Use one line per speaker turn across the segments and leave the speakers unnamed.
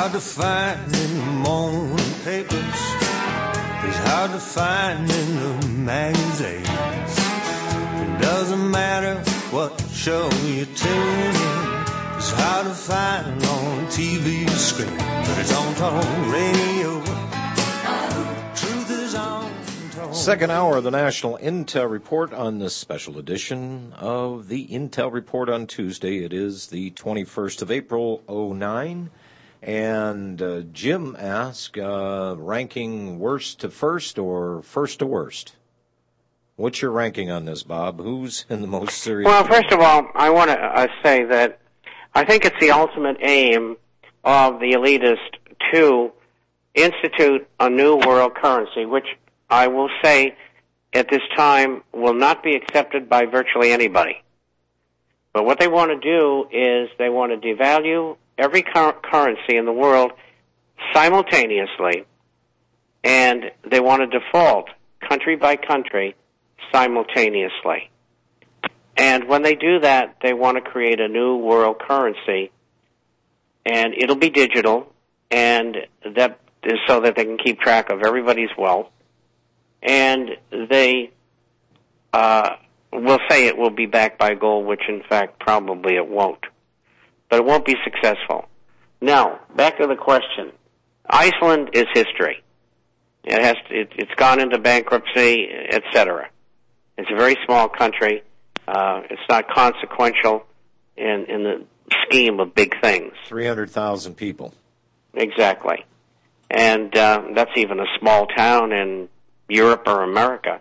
hard to find in the morning papers. It's hard to find in the magazines. It doesn't matter what show you tune in. It's hard to find on TV screen, but it's on talk radio. Truth is on talk.
Second hour of the National Intel Report on this special edition of the Intel Report on Tuesday. It is the 21st of April, 09. And Jim asked, ranking worst to first or first to worst? What's your ranking on this, Bob? Who's in the most serious?
Well, first of all, I want to say that I think it's the ultimate aim of the elitist to institute a new world currency, which I will say at this time will not be accepted by virtually anybody. But what they want to do is they want to devalue every currency in the world simultaneously, and they want to default country by country simultaneously. And when they do that, they want to create a new world currency, and it'll be digital, and that is so that they can keep track of everybody's wealth. And they will say it will be backed by gold, which in fact probably it won't. But it won't be successful. Now, back to the question. Iceland is history. It's gone into bankruptcy, etc. It's a very small country. It's not consequential in the scheme of big things.
300,000 people.
Exactly. And that's even a small town in Europe or America.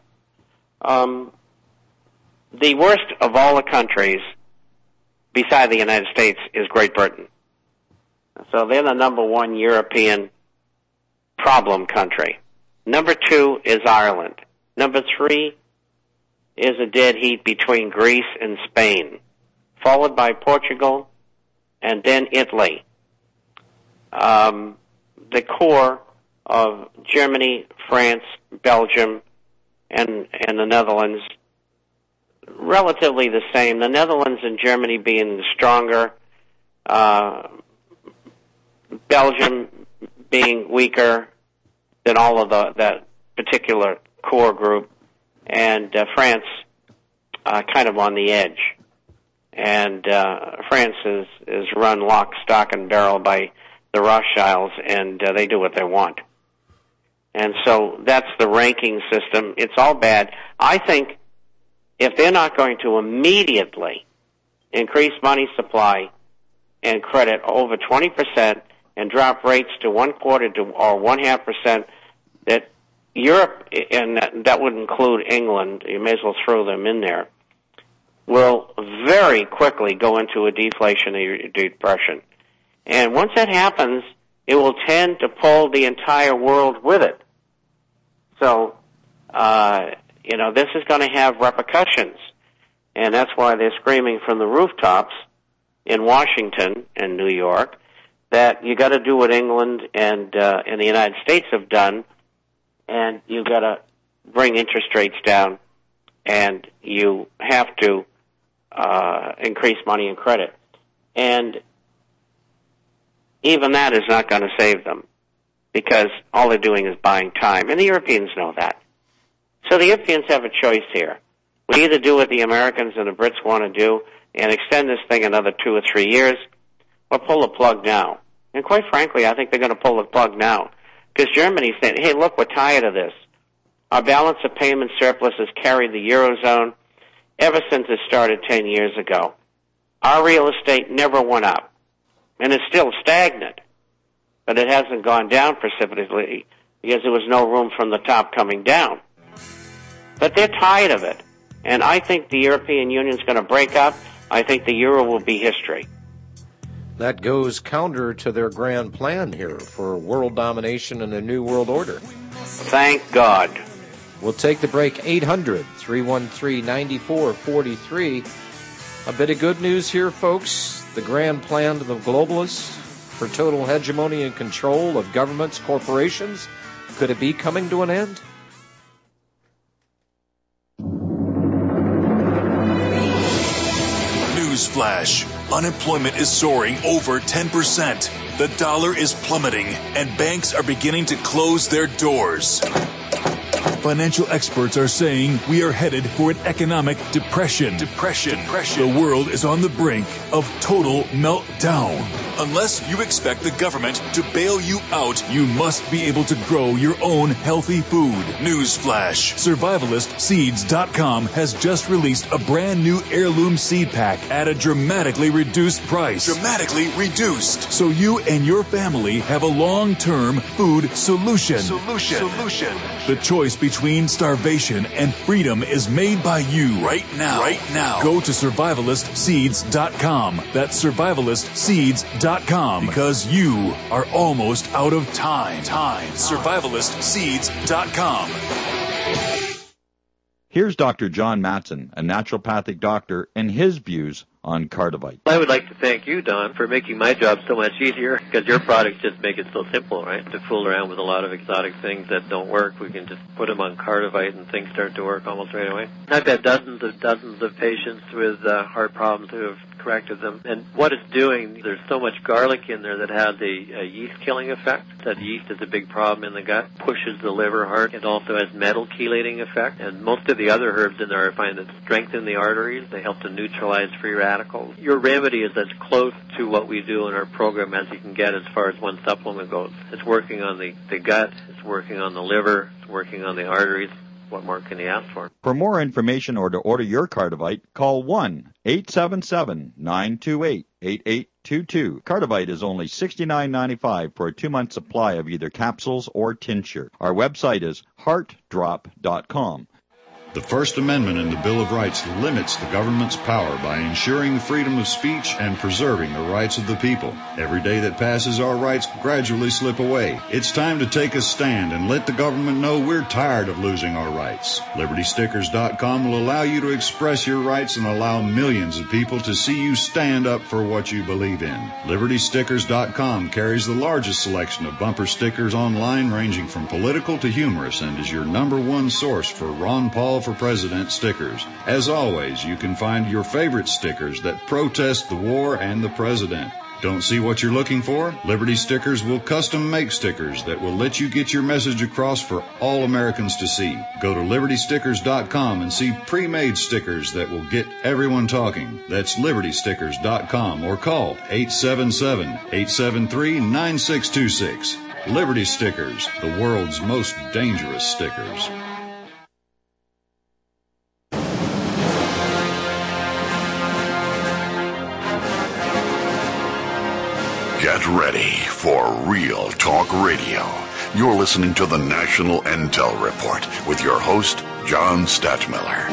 The worst of all the countries, beside the United States, is Great Britain. So they're the number one European problem country. Number two is Ireland. Number three is a dead heat between Greece and Spain, followed by Portugal and then Italy. The core of Germany, France, Belgium, and the Netherlands, relatively the same. The Netherlands and Germany being stronger, Belgium being weaker than all of that particular core group, and France kind of on the edge. And France is run lock, stock, and barrel by the Rothschilds, and they do what they want. And so that's the ranking system. It's all bad. I think if they're not going to immediately increase money supply and credit over 20% and drop rates to 1/4 to or 0.5%, that Europe, and that would include England, you may as well throw them in there, will very quickly go into a deflationary depression. And once that happens, it will tend to pull the entire world with it. So, this is going to have repercussions. And that's why they're screaming from the rooftops in Washington and New York that you got to do what England and the United States have done, and you got to bring interest rates down, and you have to increase money and credit. And even that is not going to save them, because all they're doing is buying time. And the Europeans know that. So the Europeans have a choice here. We either do what the Americans and the Brits want to do and extend this thing another 2 or 3 years, or pull the plug now. And quite frankly, I think they're going to pull the plug now, because Germany's saying, hey, look, we're tired of this. Our balance of payment surplus has carried the Eurozone ever since it started 10 years ago. Our real estate never went up, and it's still stagnant, but it hasn't gone down precipitously because there was no room from the top coming down. But they're tired of it, and I think the European Union's going to break up. I think the euro will be history.
That goes counter to their grand plan here for world domination and a new world order.
Thank God.
We'll take the break. 800-313-9443. A bit of good news here, folks. The grand plan of the globalists for total hegemony and control of governments, corporations, could it be coming to an end?
Newsflash. Unemployment is soaring over 10%. The dollar is plummeting, and banks are beginning to close their doors. Financial experts are saying we are headed for an economic depression. The world is on the brink of total meltdown. Unless you expect the government to bail you out, you must be able to grow your own healthy food. Newsflash. SurvivalistSeeds.com has just released a brand new heirloom seed pack at a dramatically reduced price. So you and your family have a long-term food solution. The choice between starvation and freedom is made by you right now. Go to SurvivalistSeeds.com. That's SurvivalistSeeds.com because you are almost out of time. SurvivalistSeeds.com.
Here's Dr. John Matson, a naturopathic doctor, and his views on Cardivite.
I would like to thank you, Don, for making my job so much easier, because your products just make it so simple, right? To fool around with a lot of exotic things that don't work, we can just put them on Cardivite and things start to work almost right away. I've had dozens of patients with heart problems who have corrected them. And what it's doing, there's so much garlic in there that has a yeast-killing effect. That yeast is a big problem in the gut, pushes the liver hard. It also has metal chelating effect. And most of the other herbs in there I find that strengthen the arteries. They help to neutralize free radicals. Your remedy is as close to what we do in our program as you can get as far as one supplement goes. It's working on the gut, it's working on the liver, it's working on the arteries. What more can you ask for?
For more information or to order your Cardivite, call 1-877-928-8822. Cardivite is only $69.95 for a 2-month supply of either capsules or tincture. Our website is heartdrop.com.
The First Amendment in the Bill of Rights limits the government's power by ensuring the freedom of speech and preserving the rights of the people. Every day that passes, our rights gradually slip away. It's time to take a stand and let the government know we're tired of losing our rights. LibertyStickers.com will allow you to express your rights and allow millions of people to see you stand up for what you believe in. LibertyStickers.com carries the largest selection of bumper stickers online, ranging from political to humorous, and is your #1 source for Ron Paul for President stickers. As always, you can find your favorite stickers that protest the war and the president. Don't see what you're looking for? Liberty Stickers will custom make stickers that will let you get your message across for all Americans to see. Go to LibertyStickers.com and see pre-made stickers that will get everyone talking. That's LibertyStickers.com or call 877-873-9626. Liberty Stickers, the world's most dangerous stickers.
Get ready for Real Talk Radio. You're listening to the National Intel Report with your host, John Stadtmiller.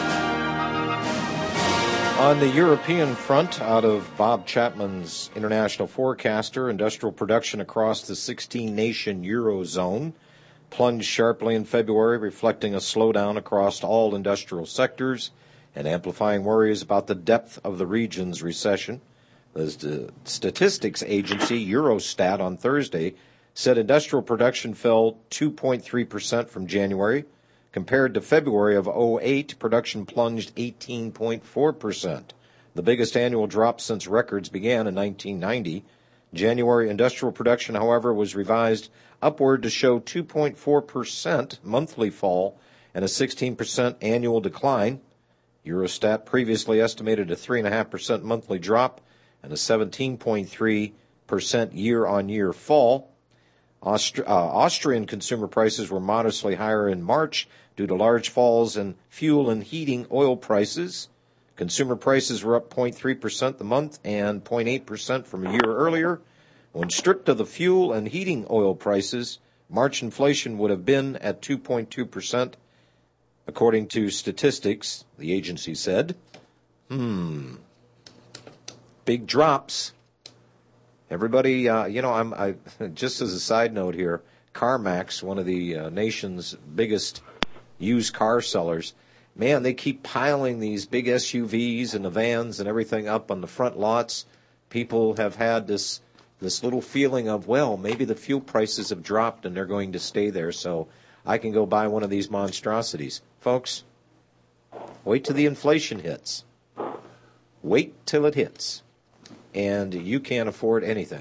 On the European front, out of Bob Chapman's International Forecaster, industrial production across the 16-nation Eurozone plunged sharply in February, reflecting a slowdown across all industrial sectors and amplifying worries about the depth of the region's recession. The statistics agency Eurostat on Thursday said industrial production fell 2.3% from January. Compared to February of 2008, production plunged 18.4%, the biggest annual drop since records began in 1990. January industrial production, however, was revised upward to show 2.4% monthly fall and a 16% annual decline. Eurostat previously estimated a 3.5% monthly drop and a 17.3% year-on-year fall. Austrian consumer prices were modestly higher in March due to large falls in fuel and heating oil prices. Consumer prices were up 0.3% the month and 0.8% from a year earlier. When stripped of the fuel and heating oil prices, March inflation would have been at 2.2%, according to statistics, the agency said. Big drops. Everybody, I just as a side note here, CarMax, one of the nation's biggest used car sellers, man, they keep piling these big SUVs and the vans and everything up on the front lots. People have had this little feeling of, well, maybe the fuel prices have dropped and they're going to stay there, so I can go buy one of these monstrosities. Folks, wait till the inflation hits. Wait till it hits. And you can't afford anything.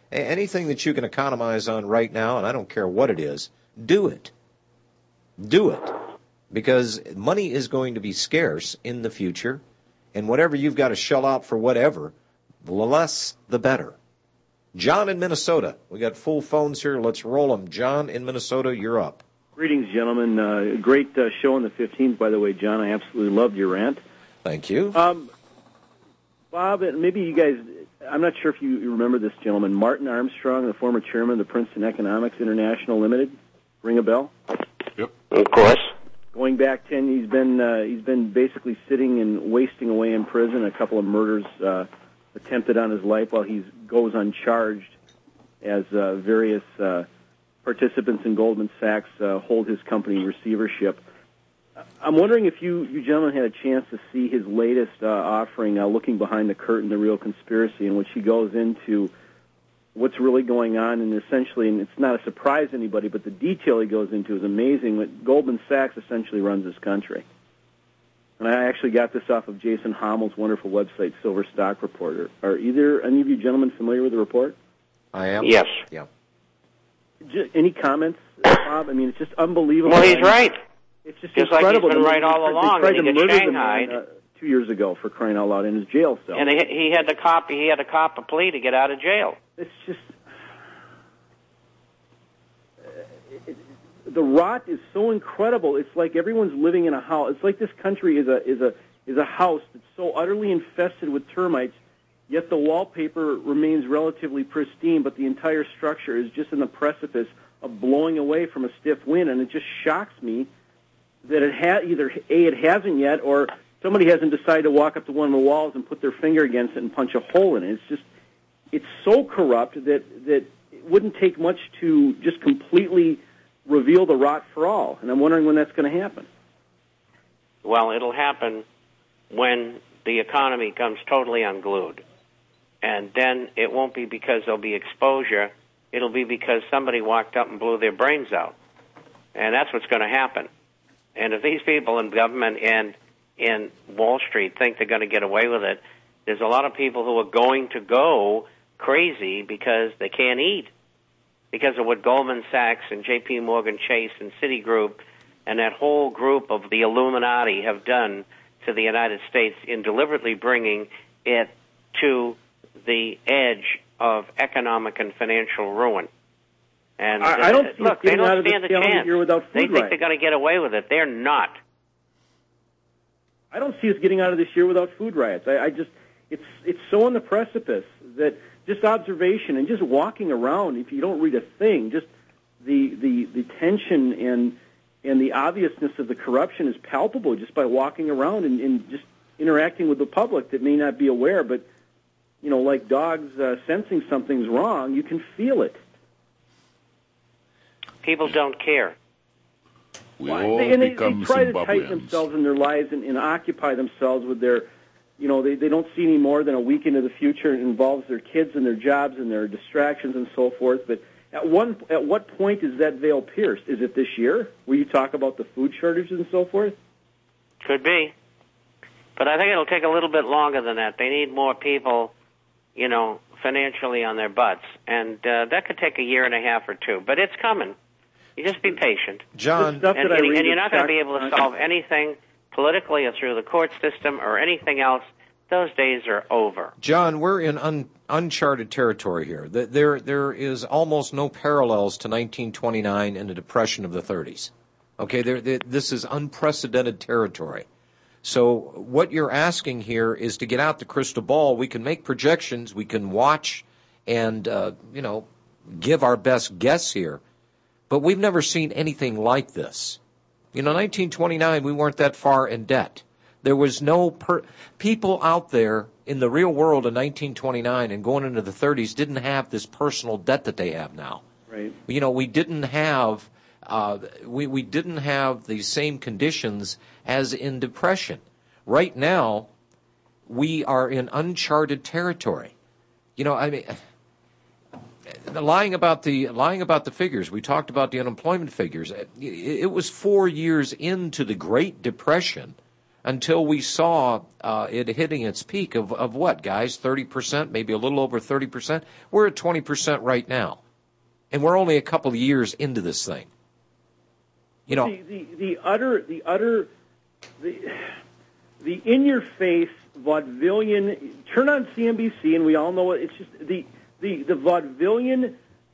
Anything that you can economize on right now, and I don't care what it is, do it. Do it. Because money is going to be scarce in the future, and whatever you've got to shell out for whatever, the less the better. John in Minnesota. We got full phones here. Let's roll them. John in Minnesota, you're up.
Greetings, gentlemen. Great show on the 15th, by the way, John. I absolutely loved your rant.
Thank you.
Bob, maybe you guys, I'm not sure if you remember this gentleman, Martin Armstrong, the former chairman of the Princeton Economics International Limited. Ring a bell?
Yep.
Of course.
Going back 10, he's been basically sitting and wasting away in prison. A couple of murders attempted on his life while he goes uncharged as various participants in Goldman Sachs hold his company in receivership. I'm wondering if you gentlemen had a chance to see his latest offering, Looking Behind the Curtain, The Real Conspiracy, in which he goes into what's really going on, and essentially, and it's not a surprise to anybody, but the detail he goes into is amazing. But Goldman Sachs essentially runs this country. And I actually got this off of Jason Hommel's wonderful website, Silver Stock Report. Are either any of you gentlemen familiar with the report?
I am.
Yes.
Yeah.
Any comments, Bob? I mean, it's just unbelievable.
Well, he's right.
It's just
like
incredible.
he's been right all along.
They tried to
and he
murder
gets
the man,
shanghaied.
2 years ago, for crying out loud, in his jail cell.
And he had to cop a plea to get out of jail.
It's just the rot is so incredible. It's like everyone's living in a house. It's like this country is a house that's so utterly infested with termites. Yet the wallpaper remains relatively pristine, but the entire structure is just in the precipice of blowing away from a stiff wind. And it just shocks me that it hasn't yet, or somebody hasn't decided to walk up to one of the walls and put their finger against it and punch a hole in it. It's so corrupt that it wouldn't take much to just completely reveal the rot for all. And I'm wondering when that's going to happen.
Well, it'll happen when the economy comes totally unglued. And then it won't be because there'll be exposure. It'll be because somebody walked up and blew their brains out. And that's what's going to happen. And if these people in government and in Wall Street think they're going to get away with it, there's a lot of people who are going to go crazy because they can't eat, because of what Goldman Sachs and J.P. Morgan Chase and Citigroup and that whole group of the Illuminati have done to the United States in deliberately bringing it to the edge of economic and financial ruin. And
I don't see
look, they don't stand a chance.
Year without food
they think
riots.
they're going to get away with it. They're not.
I don't see us getting out of this year without food riots. It's so on the precipice that just observation and just walking around, if you don't read a thing, just the tension and the obviousness of the corruption is palpable just by walking around and just interacting with the public that may not be aware, but like dogs sensing something's wrong, you can feel it.
People don't care.
We all
They
become
try to tighten
Zimbabweans.
themselves in their lives and occupy themselves with their, they don't see any more than a week into the future. It involves their kids and their jobs and their distractions and so forth. But at what point is that veil pierced? Is it this year, where you talk about the food shortages and so forth?
Could be. But I think it'll take a little bit longer than that. They need more people, financially on their butts. And that could take a year and a half or two. But it's coming. You just be patient.
John,
And you're not going to be able to solve anything politically or through the court system or anything else. Those days are over.
John, we're in uncharted territory here. There is almost no parallels to 1929 and the Depression of the 30s. Okay, this is unprecedented territory. So what you're asking here is to get out the crystal ball. We can make projections. We can watch and, give our best guess here. But we've never seen anything like this. 1929, we weren't that far in debt. There was no people out there in the real world in 1929 and going into the 30s didn't have this personal debt that they have now.
Right.
We didn't have we didn't have the same conditions as in Depression. Right now, we are in uncharted territory. Lying about the figures. We talked about the unemployment figures. It was 4 years into the Great Depression until we saw it hitting its peak of what, guys? 30%, maybe a little over 30%. We're at 20% right now. And we're only a couple of years into this thing. You know,
the in-your-face vaudevillian. Turn on CNBC, and we all know it's just the vaudevillian,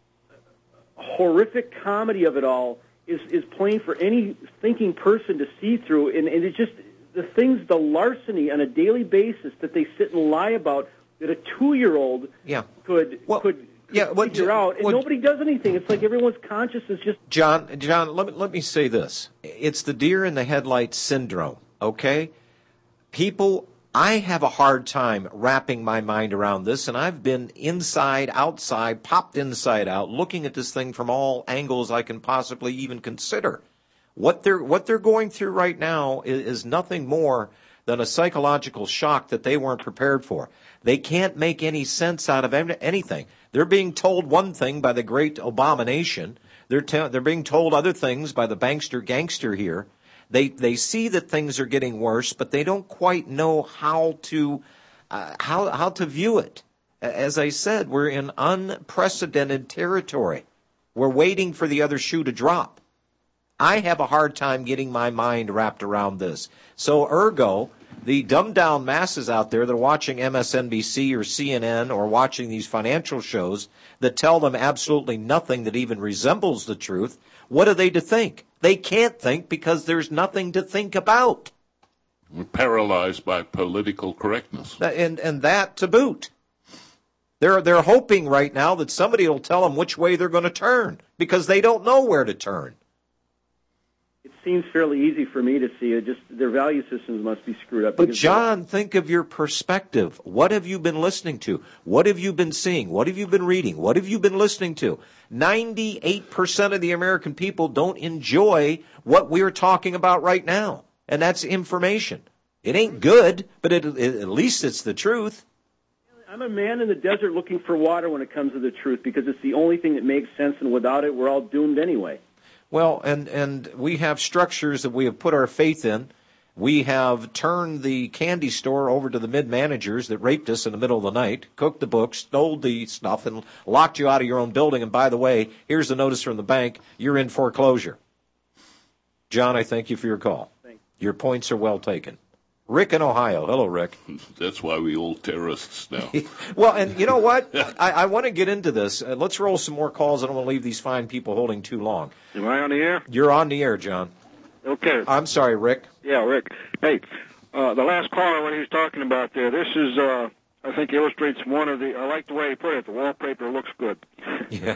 horrific comedy of it all is plain for any thinking person to see through, and it's just the larceny on a daily basis that they sit and lie about that a 2-year-old could figure out, and nobody does anything. It's like everyone's conscience is just...
John, let me say this. It's the deer in the headlights syndrome, okay? People, I have a hard time wrapping my mind around this, and I've been inside, outside, popped inside out, looking at this thing from all angles I can possibly even consider. What they're going through right now is nothing more than a psychological shock that they weren't prepared for. They can't make any sense out of anything. They're being told one thing by the great abomination. They're being told other things by the bankster gangster here. They see that things are getting worse, but they don't quite know how to view it. As I said, we're in unprecedented territory. We're waiting for the other shoe to drop. I have a hard time getting my mind wrapped around this. So ergo, the dumbed-down masses out there that are watching MSNBC or CNN or watching these financial shows that tell them absolutely nothing that even resembles the truth, what are they to think? They can't think because there's nothing to think about.
We're paralyzed by political correctness.
And that to boot. They're hoping right now that somebody will tell them which way they're going to turn because they don't know where to turn.
It seems fairly easy for me to see it. Just their value systems must be screwed up.
But John, think of your perspective. What have you been listening to? What have you been seeing? What have you been reading? What have you been listening to? 98% of the American people don't enjoy what we're talking about right now. And that's information. It ain't good, but at least it's the truth.
I'm a man in the desert looking for water when it comes to the truth because it's the only thing that makes sense, and without it, we're all doomed anyway.
Well, and we have structures that we have put our faith in. We have turned the candy store over to the mid-managers that raped us in the middle of the night, cooked the books, stole the stuff, and locked you out of your own building. And by the way, here's the notice from the bank. You're in foreclosure. John, I thank you for your call.
Thanks.
Your points are well taken. Rick in Ohio. Hello, Rick.
That's why we all terrorists now.
Well, and you know what? I want to get into this. Let's roll some more calls. I don't want to leave these fine people holding too long.
Am I on the air?
You're on the air, John.
Okay.
I'm sorry, Rick.
Yeah, Rick. Hey, the last caller, what he was talking about there, this is, I think, illustrates one of the, I like the way he put it, the wallpaper looks good.
Yeah.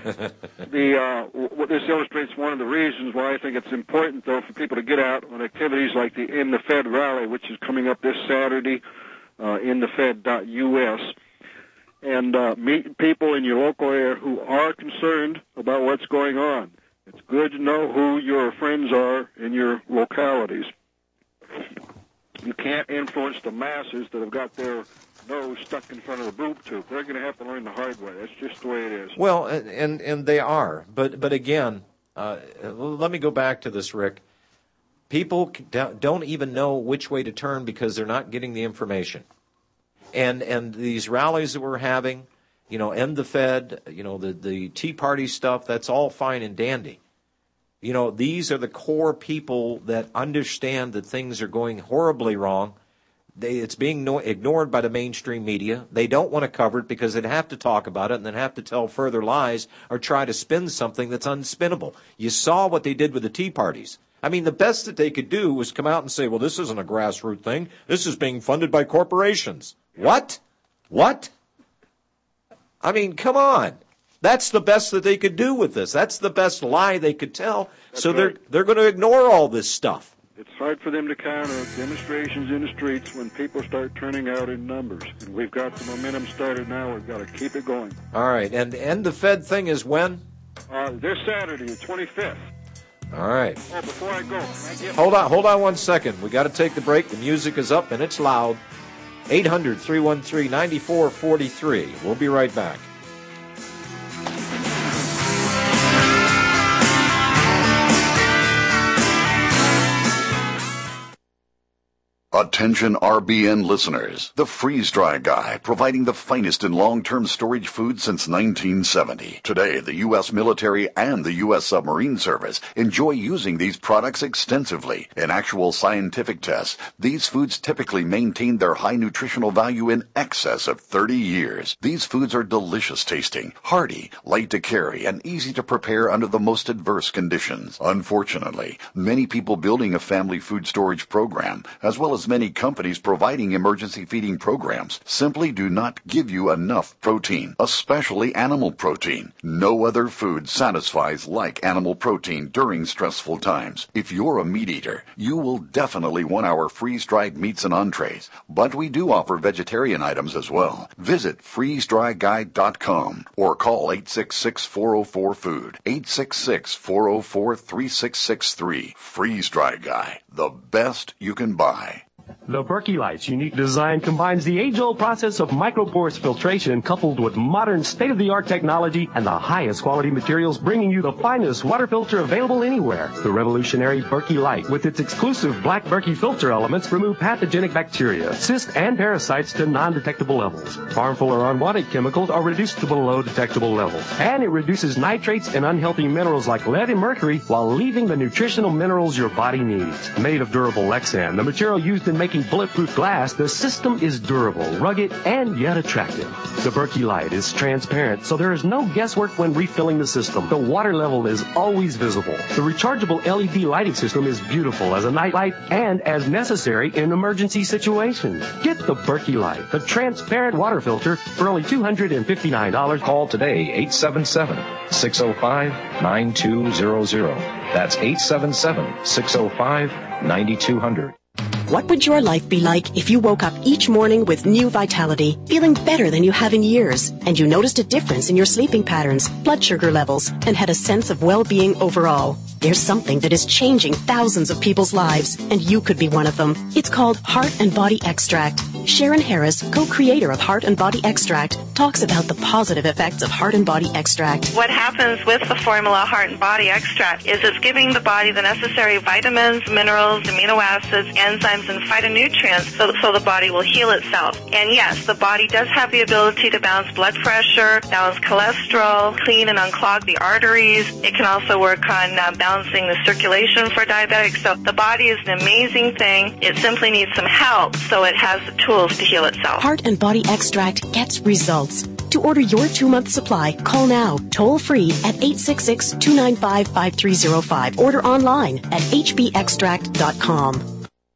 This illustrates one of the reasons why I think it's important, though, for people to get out on activities like the In the Fed rally, which is coming up this Saturday, inthefed.us, and meet people in your local area who are concerned about what's going on. It's good to know who your friends are in your localities. You can't influence the masses that have got their nose stuck in front of the boob tube. They're going to have to learn the hard way. That's just the way it is.
Well, and they are. But again, let me go back to this, Rick. People don't even know which way to turn because they're not getting the information. And these rallies that we're having, you know, End the Fed, you know, the Tea Party stuff, that's all fine and dandy. You know, these are the core people that understand that things are going horribly wrong. It's being ignored by the mainstream media. They don't want to cover it because they'd have to talk about it and then have to tell further lies or try to spin something that's unspinnable. You saw what they did with the Tea Parties. I mean, the best that they could do was come out and say, well, this isn't a grassroots thing. This is being funded by corporations. What? I mean, come on. That's the best that they could do with this. That's the best lie they could tell. That's so right. They're going to ignore all this stuff.
It's hard for them to counter demonstrations in the streets when people start turning out in numbers. And we've got the momentum started now. We've got to keep it going.
All right. And the Fed thing is when?
This Saturday, the 25th.
All right.
Oh, before I go,
hold on 1 second. We got to take the break. The music is up and it's loud. 800-313-9443. We'll be right back.
Attention RBN listeners. The Freeze Dry Guy, providing the finest in long-term storage food since 1970. Today, the U.S. military and the U.S. submarine service enjoy using these products extensively. In actual scientific tests, these foods typically maintain their high nutritional value in excess of 30 years. These foods are delicious tasting, hearty, light to carry, and easy to prepare under the most adverse conditions. Unfortunately, many people building a family food storage program, as well as many companies providing emergency feeding programs, simply do not give you enough protein, especially animal protein. No other food satisfies like animal protein during stressful times. If you're a meat eater, you will definitely want our freeze-dried meats and entrees, but we do offer vegetarian items as well. Visit freezedryguide.com or call 866-404-FOOD, 866-404-3663. Freeze Dry Guy, the best you can buy.
The Berkey Light's unique design combines the age-old process of microporous filtration coupled with modern state-of-the-art technology and the highest quality materials, bringing you the finest water filter available anywhere. The revolutionary Berkey Light, with its exclusive black Berkey filter elements, remove pathogenic bacteria, cysts, and parasites to non-detectable levels. Harmful or unwanted chemicals are reduced to below detectable levels. And it reduces nitrates and unhealthy minerals like lead and mercury while leaving the nutritional minerals your body needs. Made of durable Lexan, the material used in making bulletproof glass, the system is durable, rugged, and yet attractive. The Berkey Light is transparent, so there is no guesswork when refilling the system. The water level is always visible. The rechargeable LED lighting system is beautiful as a night light and as necessary in emergency situations. Get the Berkey Light, the transparent water filter, for only $259.
Call today, 877-605-9200. That's 877-605-9200.
What would your life be like if you woke up each morning with new vitality, feeling better than you have in years, and you noticed a difference in your sleeping patterns, blood sugar levels, and had a sense of well-being overall? There's something that is changing thousands of people's lives, and you could be one of them. It's called Heart and Body Extract. Sharon Harris, co-creator of Heart and Body Extract, talks about the positive effects of Heart and Body Extract.
What happens with the formula Heart and Body Extract is it's giving the body the necessary vitamins, minerals, amino acids, enzymes, and phytonutrients so the body will heal itself. And yes, the body does have the ability to balance blood pressure, balance cholesterol, clean and unclog the arteries. It can also work on balancing the circulation for diabetics. So the body is an amazing thing. It simply needs some help so it has the tools to heal itself.
Heart and Body Extract gets results. To order your 2-month supply, call now, toll free at 866-295-5305. Order online at hbextract.com.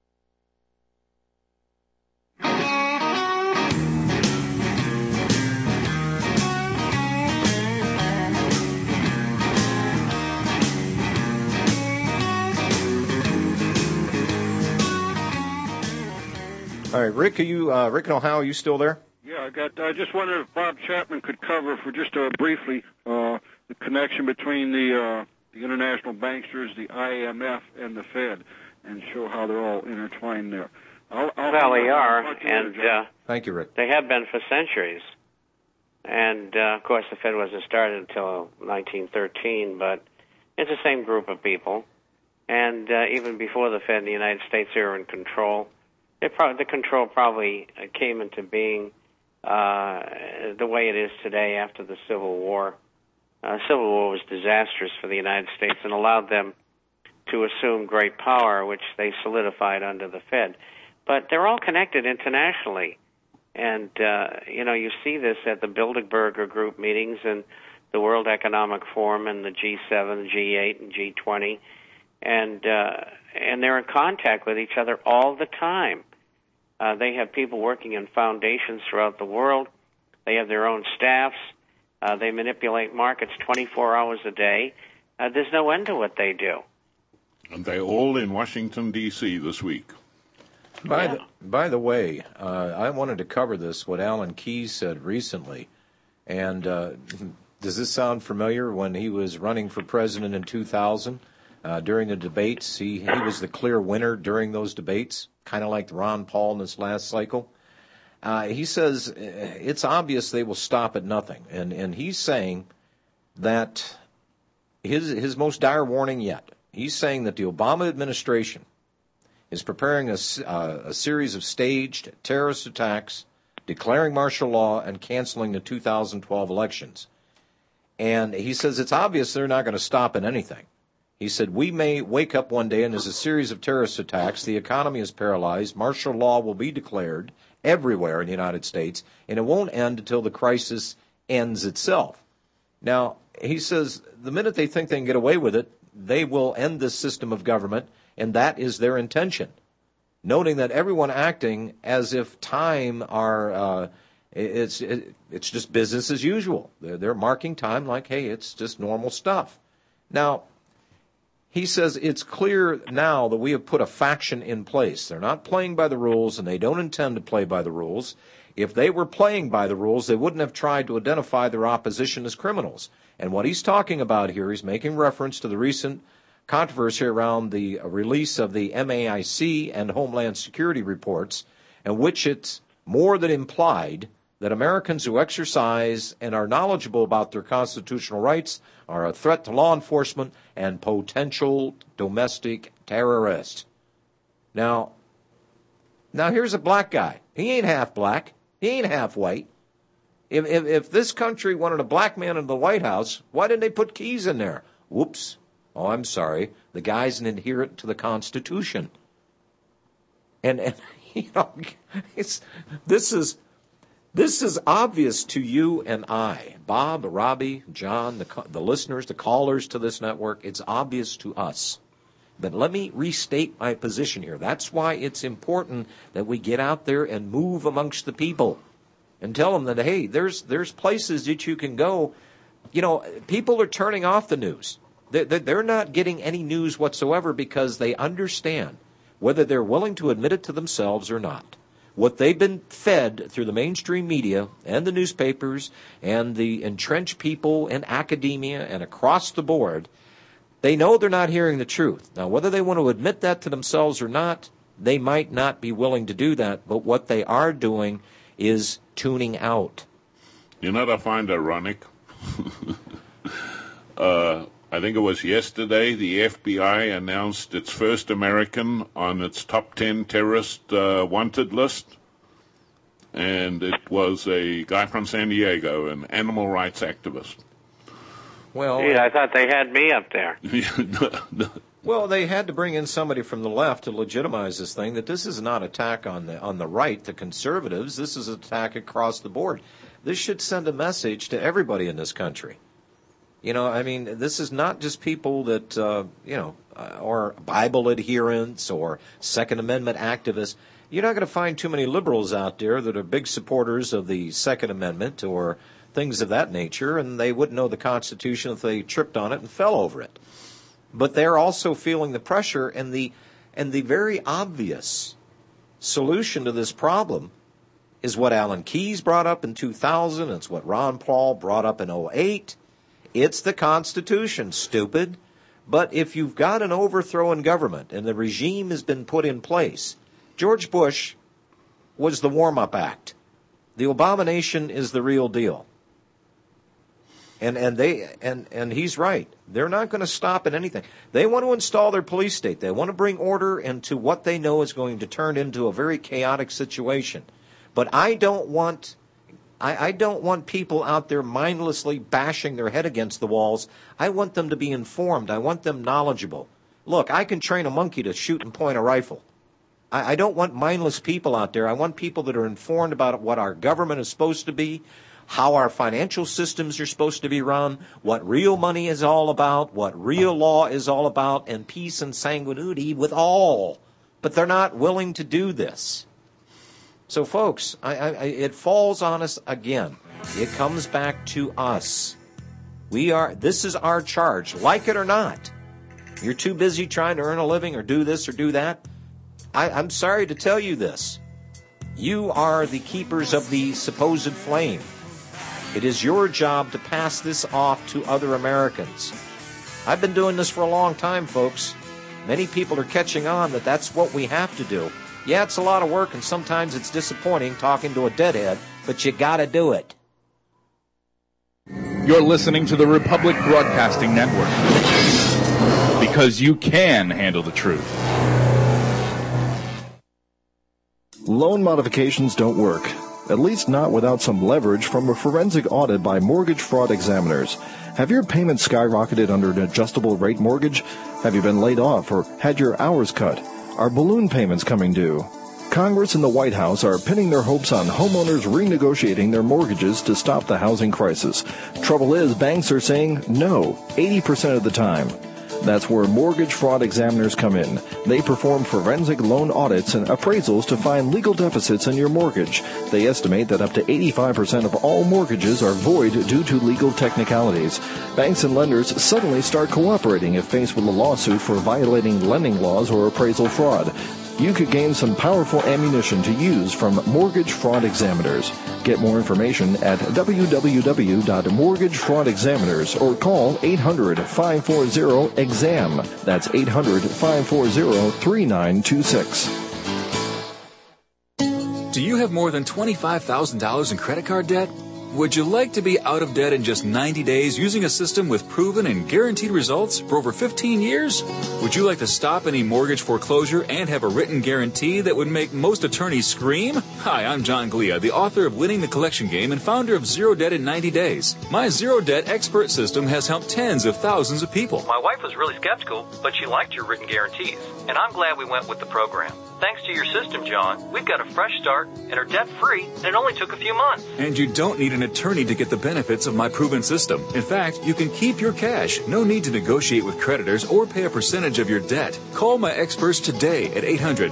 All right, Rick, Rick in Ohio, are you still there?
Yeah, I just wondered if Bob Chapman could cover for just briefly the connection between the international banksters, the IMF, and the Fed, and show how they're all intertwined there.
Well, they are, and
thank you, Rick.
They have been for centuries. And, of course, the Fed wasn't started until 1913, but it's the same group of people. And even before the Fed, the United States were in control. The control probably came into being the way it is today after the Civil War. Civil War was disastrous for the United States and allowed them to assume great power, which they solidified under the Fed. But they're all connected internationally. And, you see this at the Bilderberger Group meetings and the World Economic Forum and the G7, G8, and G20. And they're in contact with each other all the time. They have people working in foundations throughout the world. They have their own staffs. They manipulate markets 24 hours a day. There's no end to what they do.
And they're all in Washington, D.C. this week.
By the way, I wanted to cover this, what Alan Keyes said recently. And does this sound familiar? When he was running for president in 2000, during the debates, he was the clear winner during those debates, kind of like Ron Paul in this last cycle. He says it's obvious they will stop at nothing. And he's saying that his most dire warning yet, he's saying that the Obama administration is preparing a series of staged terrorist attacks, declaring martial law, and canceling the 2012 elections. And he says it's obvious they're not going to stop at anything. He said, we may wake up one day and there's a series of terrorist attacks, the economy is paralyzed, martial law will be declared everywhere in the United States, and it won't end until the crisis ends itself. Now, he says the minute they think they can get away with it, they will end this system of government, and that is their intention. Noting that everyone acting as if time are, it's just business as usual. They're marking time like, hey, it's just normal stuff. Now, he says it's clear now that we have put a faction in place. They're not playing by the rules, and they don't intend to play by the rules. If they were playing by the rules, they wouldn't have tried to identify their opposition as criminals. And what he's talking about here, he's making reference to the recent controversy around the release of the MAIC and Homeland Security reports, in which it's more than implied that Americans who exercise and are knowledgeable about their constitutional rights are a threat to law enforcement and potential domestic terrorists. Now here's a black guy. He ain't half black. He ain't half white. If this country wanted a black man in the White House, why didn't they put Keys in there? Whoops. Oh, I'm sorry. The guy's an adherent to the Constitution. And you know, this is obvious to you and I, Bob, Robbie, John, the listeners, the callers to this network. It's obvious to us. But let me restate my position here. That's why it's important that we get out there and move amongst the people and tell them that, hey, there's places that you can go. You know, people are turning off the news. They're not getting any news whatsoever because they understand, whether they're willing to admit it to themselves or not, what they've been fed through the mainstream media and the newspapers and the entrenched people in academia and across the board. They know they're not hearing the truth. Now, whether they want to admit that to themselves or not, they might not be willing to do that, but what they are doing is tuning out.
You know what I find ironic? I think it was yesterday, the FBI announced its first American on its top 10 terrorist wanted list. And it was a guy from San Diego, an animal rights activist.
Well,
gee, I thought they had me up there.
Well, they had to bring in somebody from the left to legitimize this thing, that this is not an attack on the right, the conservatives. This is an attack across the board. This should send a message to everybody in this country. You know, I mean, this is not just people that, or Bible adherents or Second Amendment activists. You're not going to find too many liberals out there that are big supporters of the Second Amendment or things of that nature, and they wouldn't know the Constitution if they tripped on it and fell over it. But they're also feeling the pressure, and the very obvious solution to this problem is what Alan Keyes brought up in 2000. It's what Ron Paul brought up in 2008. It's the Constitution, stupid. But if you've got an overthrow in government and the regime has been put in place, George Bush was the warm-up act. The abomination is the real deal. And he's right. They're not going to stop at anything. They want to install their police state. They want to bring order into what they know is going to turn into a very chaotic situation. But I don't want people out there mindlessly bashing their head against the walls. I want them to be informed. I want them knowledgeable. Look, I can train a monkey to shoot and point a rifle. I don't want mindless people out there. I want people that are informed about what our government is supposed to be, how our financial systems are supposed to be run, what real money is all about, what real law is all about, and peace and sanguinity with all. But they're not willing to do this. So, folks, it falls on us again. It comes back to us. This is our charge, like it or not. You're too busy trying to earn a living or do this or do that. I'm sorry to tell you this. You are the keepers of the supposed flame. It is your job to pass this off to other Americans. I've been doing this for a long time, folks. Many people are catching on that that's what we have to do. Yeah, it's a lot of work, and sometimes it's disappointing talking to a deadhead, but you got to do it.
You're listening to the Republic Broadcasting Network, because you can handle the truth.
Loan modifications don't work, at least not without some leverage from a forensic audit by mortgage fraud examiners. Have your payments skyrocketed under an adjustable rate mortgage? Have you been laid off or had your hours cut? Are balloon payments coming due? Congress and the White House are pinning their hopes on homeowners renegotiating their mortgages to stop the housing crisis. Trouble is, banks are saying no 80% of the time. That's where mortgage fraud examiners come in. They perform forensic loan audits and appraisals to find legal deficits in your mortgage. They estimate that up to 85% of all mortgages are void due to legal technicalities. Banks and lenders suddenly start cooperating if faced with a lawsuit for violating lending laws or appraisal fraud. You could gain some powerful ammunition to use from mortgage fraud examiners. Get more information at www.mortgagefraudexaminers or call 800-540-EXAM. That's 800-540-3926.
Do you have more than $25,000 in credit card debt? Would you like to be out of debt in just 90 days using a system with proven and guaranteed results for over 15 years? Would you like to stop any mortgage foreclosure and have a written guarantee that would make most attorneys scream? Hi, I'm John Glia, the author of Winning the Collection Game and founder of Zero Debt in 90 Days. My Zero Debt expert system has helped tens of thousands of people.
My wife was really skeptical, but she liked your written guarantees, and I'm glad we went with the program. Thanks to your system, John, we've got a fresh start and are debt-free, and it only took a few months.
And you don't need an attorney to get the benefits of my proven system. In fact, you can keep your cash. No need to negotiate with creditors or pay a percentage of your debt. Call my experts today at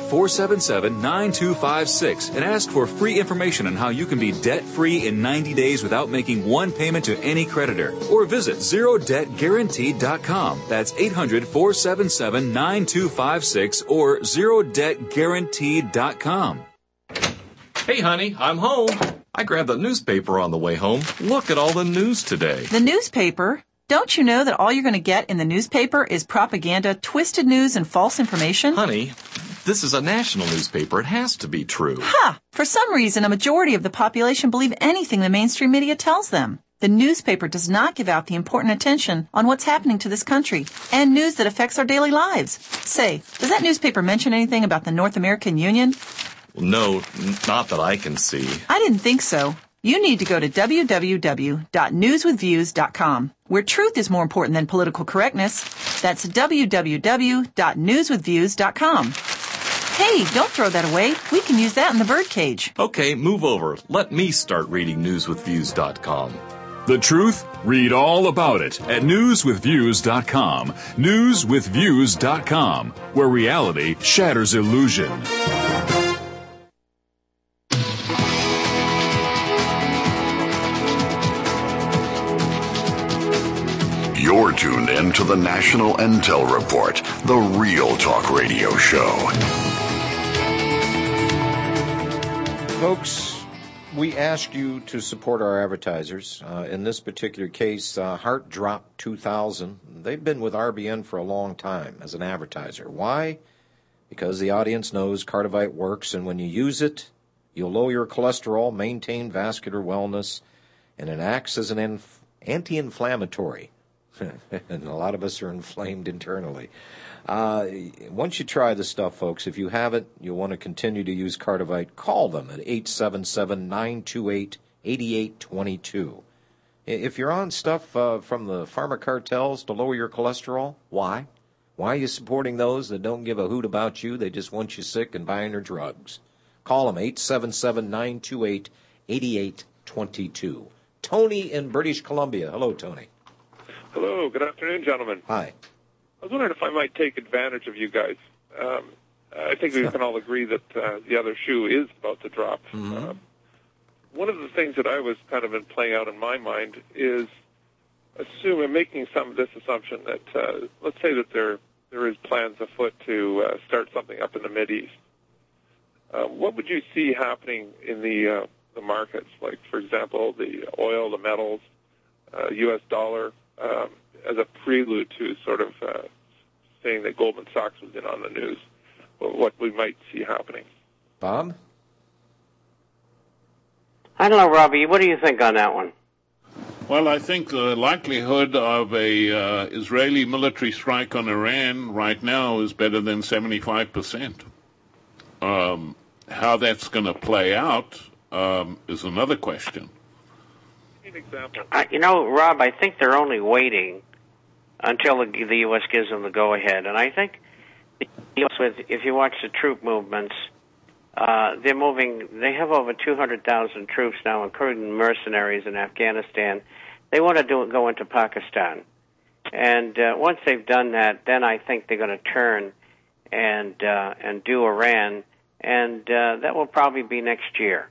800-477-9256 and ask for free information on how you can be debt-free in 90 days without making one payment to any creditor. Or visit ZeroDebtGuaranteed.com. That's 800-477-9256 or ZeroDebtGuaranteed.com.
Hey, honey, I'm home. I grabbed the newspaper on the way home. Look at all the news today.
The newspaper? Don't you know that all you're going to get in the newspaper is propaganda, twisted news, and false information?
Honey, this is a national newspaper. It has to be true.
Ha! For some reason, a majority of the population believe anything the mainstream media tells them. The newspaper does not give out the important attention on what's happening to this country and news that affects our daily lives. Say, does that newspaper mention anything about the North American Union?
No, not that I can see.
I didn't think so. You need to go to www.newswithviews.com, where truth is more important than political correctness. That's www.newswithviews.com. Hey, don't throw that away. We can use that in the birdcage.
Okay, move over. Let me start reading newswithviews.com.
The truth? Read all about it at newswithviews.com. Newswithviews.com, where reality shatters illusion.
You're tuned in to the National Intel Report, the Real Talk Radio Show.
Folks, we ask you to support our advertisers. In this particular case, Heart Drop 2000. They've been with RBN for a long time as an advertiser. Why? Because the audience knows Cardivite works, and when you use it, you'll lower your cholesterol, maintain vascular wellness, and it acts as an anti-inflammatory. And a lot of us are inflamed internally. Once you try this stuff, folks, if you haven't, you'll want to continue to use Cardivite. Call them at 877-928-8822. If you're on stuff from the pharma cartels to lower your cholesterol, why? Why are you supporting those that don't give a hoot about you? They just want you sick and buying your drugs. Call them 877-928-8822. Tony in British Columbia. Hello, Tony.
Hello, good afternoon, gentlemen.
Hi.
I was wondering if I might take advantage of you guys. I think we can all agree that the other shoe is about to drop.
Mm-hmm.
One of the things that I was kind of been playing out in my mind is making some of this assumption that let's say that there is plans afoot to start something up in the Mideast. What would you see happening in the markets? Like, for example, the oil, the metals, U.S. dollar. As a prelude to sort of saying that Goldman Sachs was in on the news, what we might see happening.
Bob?
I don't know, Robbie. What do you think on that one?
Well, I think the likelihood of a Israeli military strike on Iran right now is better than 75%. how that's going to play out is another question.
Give me an example.
Rob, I think they're only waiting until the U.S. gives them the go-ahead. And I think, if you watch the troop movements, they're moving. They have over 200,000 troops now, including mercenaries in Afghanistan. They want to go into Pakistan. And once they've done that, then I think they're going to turn and do Iran. And that will probably be next year.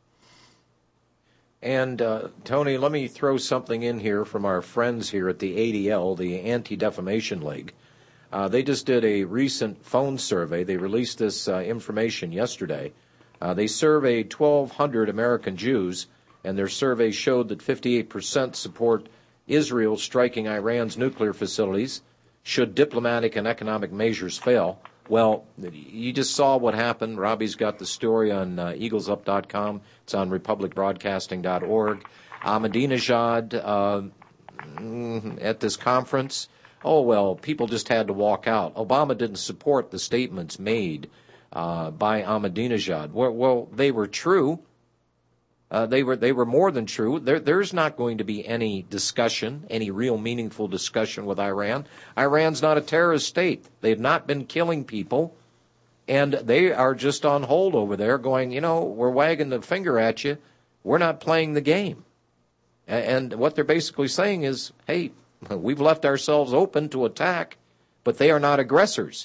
And, Tony, let me throw something in here from our friends here at the ADL, the Anti-Defamation League. They just did a recent phone survey. They released this information yesterday. They surveyed 1,200 American Jews, and their survey showed that 58% support Israel striking Iran's nuclear facilities should diplomatic and economic measures fail. Well, you just saw what happened. Robbie's got the story on eaglesup.com. It's on republicbroadcasting.org. Ahmadinejad at this conference. Oh, well, people just had to walk out. Obama didn't support the statements made by Ahmadinejad. Well, they were true. They were more than true. There's not going to be any discussion, any real meaningful discussion with Iran. Iran's not a terrorist state. They've not been killing people, and they are just on hold over there going, we're wagging the finger at you. We're not playing the game. And what they're basically saying is, hey, we've left ourselves open to attack, but they are not aggressors.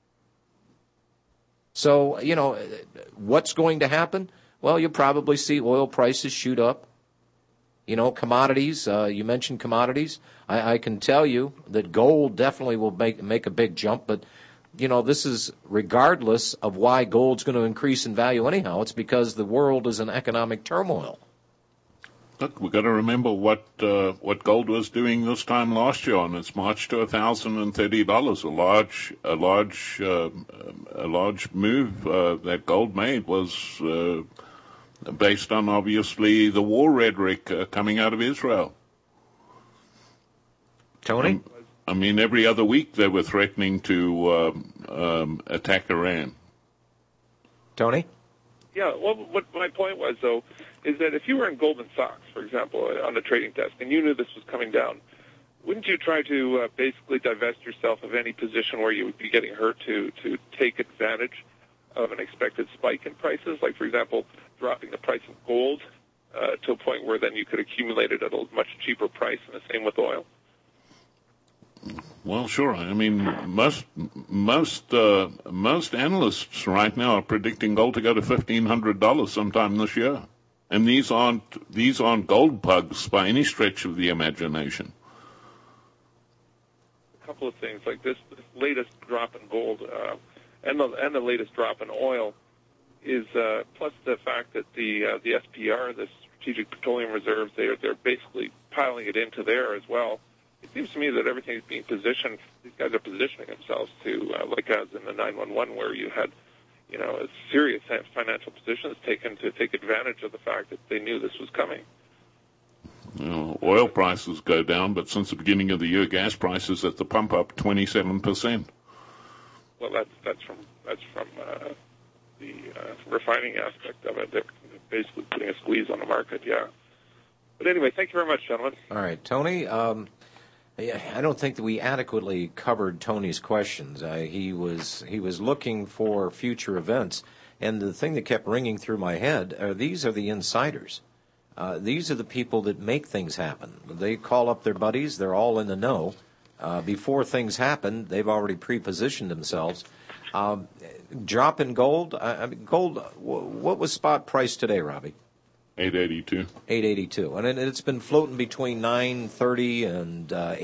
So, what's going to happen? Well, you'll probably see oil prices shoot up. Commodities, you mentioned commodities. I can tell you that gold definitely will make a big jump, but, this is regardless of why gold's going to increase in value anyhow. It's because the world is in economic turmoil.
Look, we've got to remember what gold was doing this time last year on its march to $1,030. A large move that gold made was based on, obviously, the war rhetoric coming out of Israel.
Tony?
Every other week they were threatening to attack Iran.
Tony?
Yeah, well, what my point was, though, is that if you were in Goldman Sachs, for example, on the trading desk, and you knew this was coming down, wouldn't you try to basically divest yourself of any position where you would be getting hurt to take advantage of an expected spike in prices? Like, for example, dropping the price of gold to a point where then you could accumulate it at a much cheaper price, and the same with oil?
Well, sure. Most analysts right now are predicting gold to go to $1,500 sometime this year, and these aren't gold pugs by any stretch of the imagination.
A couple of things like this latest drop in gold and the latest drop in oil is plus the fact that the SPR, the Strategic Petroleum Reserves, they're basically piling it into there as well. It seems to me that everything is being positioned. These guys are positioning themselves to, like as in the 911, where you had, a serious financial positions taken to take advantage of the fact that they knew this was coming.
Oil prices go down, but since the beginning of the year, gas prices at the pump up 27%.
Well, that's from the refining aspect of it. They're basically putting a squeeze on the market. Yeah. But anyway, thank you very much, gentlemen.
All right, Tony. I don't think that we adequately covered Tony's questions. He was looking for future events, and the thing that kept ringing through my head are these are the insiders. These are the people that make things happen. They call up their buddies. They're all in the know. Before things happen, they've already pre-positioned themselves. Drop in gold. Gold. What was spot price today, Robbie?
$882.
$882, and it's been floating between $930 and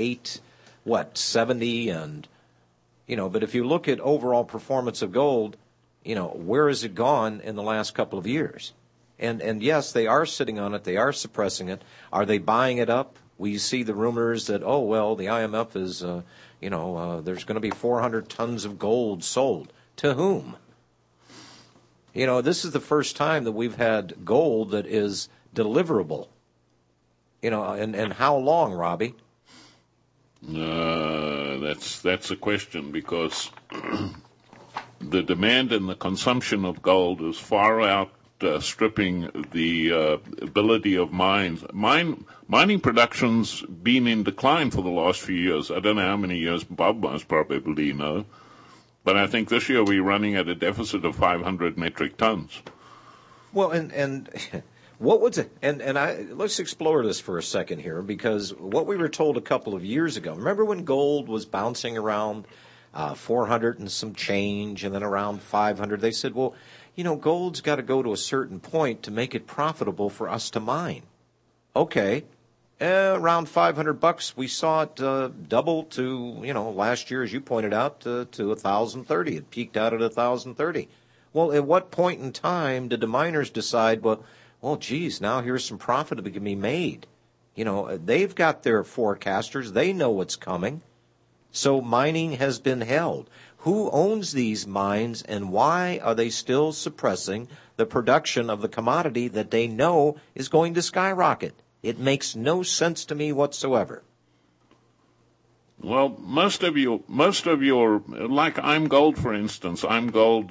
$870, and But if you look at overall performance of gold, where has it gone in the last couple of years? And yes, they are sitting on it. They are suppressing it. Are they buying it up? We see the rumors that the IMF is there's going to be 400 tons of gold sold. To whom? This is the first time that we've had gold that is deliverable. And how long, Robbie?
That's a question, because the demand and the consumption of gold is far outstripping the ability of mines. Mining production's been in decline for the last few years. I don't know how many years. Bob must probably know. But I think this year we're running at a deficit of 500 metric tons.
Well, and what was it? And let's explore this for a second here, because what we were told a couple of years ago. Remember when gold was bouncing around 400 and some change, and then around 500? They said, well, gold's got to go to a certain point to make it profitable for us to mine. Okay. Around $500, we saw it double to, last year, as you pointed out, to 1,030. It peaked out at 1,030. Well, at what point in time did the miners decide, well, geez, now here's some profit that can be made? They've got their forecasters. They know what's coming. So mining has been held. Who owns these mines, and why are they still suppressing the production of the commodity that they know is going to skyrocket? It makes no sense to me whatsoever.
Well, most of your, like IMGold, for instance, IMGold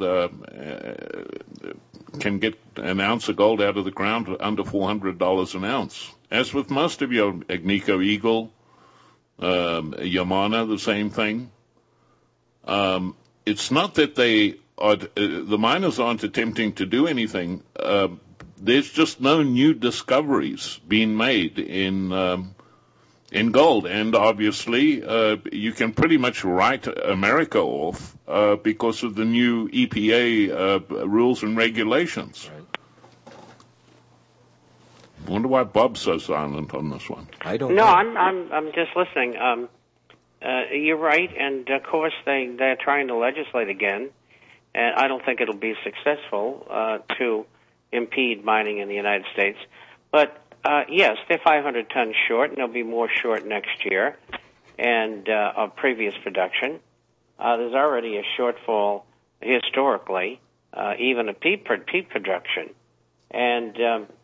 can get an ounce of gold out of the ground under $400 an ounce. As with most of your Agnico Eagle, Yamana, the same thing. It's not that the miners aren't attempting to do anything. There's just no new discoveries being made in gold, and obviously you can pretty much write America off because of the new EPA rules and regulations. Right. I wonder why Bob's so silent on this one.
I don't.
No, I'm just listening. You're right, and of course they're trying to legislate again, and I don't think it'll be successful to impede mining in the United States. But yes, they're 500 tons short, and they'll be more short next year, and of previous production. There's already a shortfall historically, even a peak production, and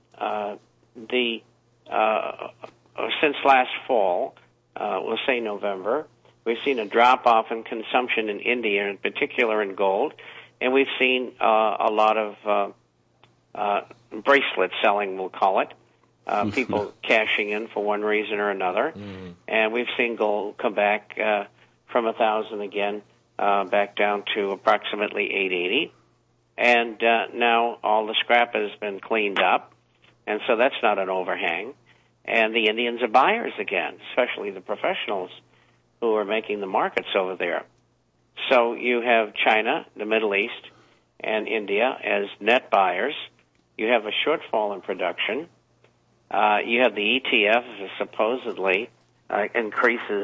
since last fall, we'll say November, we've seen a drop off in consumption in India, in particular in gold, and we've seen a lot of bracelet selling, we'll call it. People cashing in for one reason or another. Mm. And we've seen gold come back from 1,000 again, back down to approximately 880. And now all the scrap has been cleaned up, and so that's not an overhang. And the Indians are buyers again, especially the professionals who are making the markets over there. So you have China, the Middle East, and India as net buyers. You have a shortfall in production. You have the ETF that supposedly increases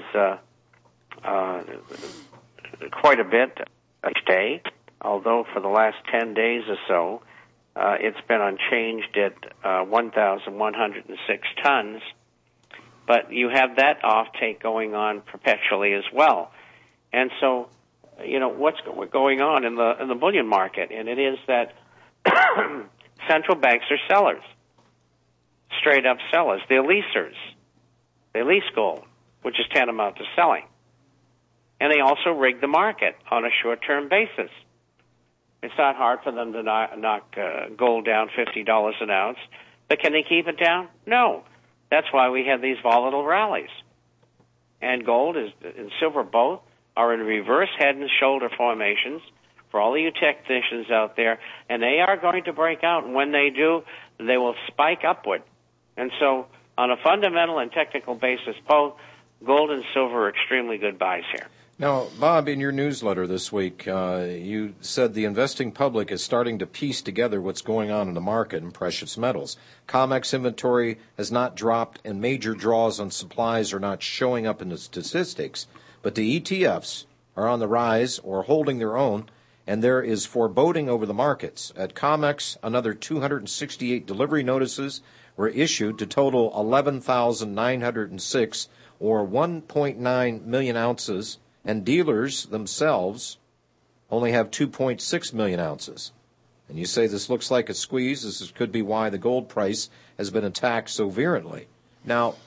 quite a bit each day, although for the last 10 days or so, it's been unchanged at 1,106 tons. But you have that offtake going on perpetually as well. And so, what's going on in the bullion market? And it is that central banks are sellers, straight up sellers. They're leasers. They lease gold, which is tantamount to selling. And they also rig the market on a short-term basis. It's not hard for them to knock gold down $50 an ounce, but can they keep it down? No. That's why we have these volatile rallies. And gold and silver both are in reverse head and shoulder formations for all of you technicians out there, and they are going to break out. And when they do, they will spike upward. And so on a fundamental and technical basis, both gold and silver are extremely good buys here.
Now, Bob, in your newsletter this week, you said the investing public is starting to piece together what's going on in the market in precious metals. COMEX inventory has not dropped, and major draws on supplies are not showing up in the statistics. But the ETFs are on the rise or holding their own, and there is foreboding over the markets. At COMEX, another 268 delivery notices were issued to total 11,906, or 1.9 million ounces, and dealers themselves only have 2.6 million ounces. And you say this looks like a squeeze. This could be why the gold price has been attacked so virulently. Now,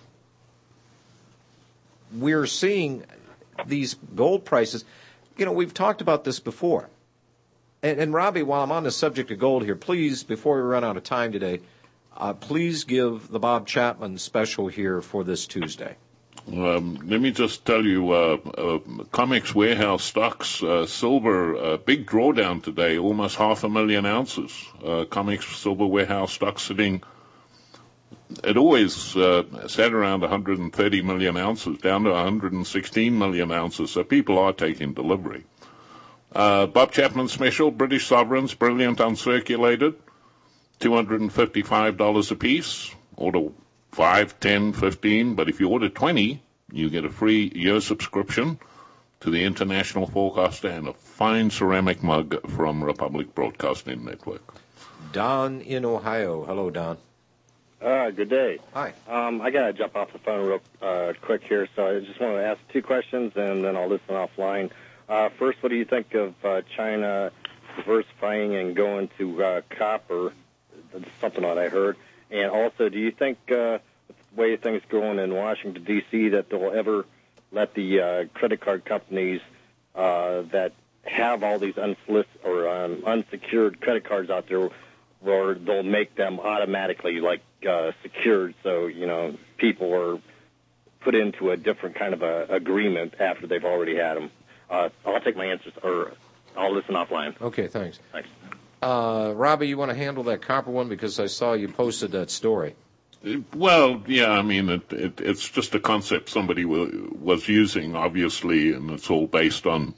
we're seeing these gold prices. We've talked about this before. And Robbie, while I'm on the subject of gold here, please, before we run out of time today, please give the Bob Chapman special here for this Tuesday.
Let me just tell you, Comics Warehouse stocks, silver, big drawdown today, almost 500,000 ounces. Comics Silver Warehouse stocks sitting, it always sat around 130 million ounces, down to 116 million ounces, so people are taking delivery. Bob Chapman special, British sovereigns, brilliant uncirculated, $255 a piece. Order 5, 10, 15, but if you order 20, you get a free year subscription to the International Forecaster and a fine ceramic mug from Republic Broadcasting Network.
Don in Ohio. Hello, Don.
Good day.
Hi.
I got to jump off the phone real quick here, so I just want to ask 2 questions, and then I'll listen offline. First, what do you think of China diversifying and going to copper? That's something that I heard. And also, do you think, with the way things are going in Washington, D.C., that they'll ever let the credit card companies that have all these unsecured credit cards out there, or they'll make them automatically, like, secured, so, people are put into a different kind of agreement after they've already had them? I'll take my answers, or I'll listen offline.
Okay, thanks.
Thanks.
Robbie, you want to handle that copper one because I saw you posted that story.
Well, yeah, I mean, it's just a concept somebody was using, obviously, and it's all based on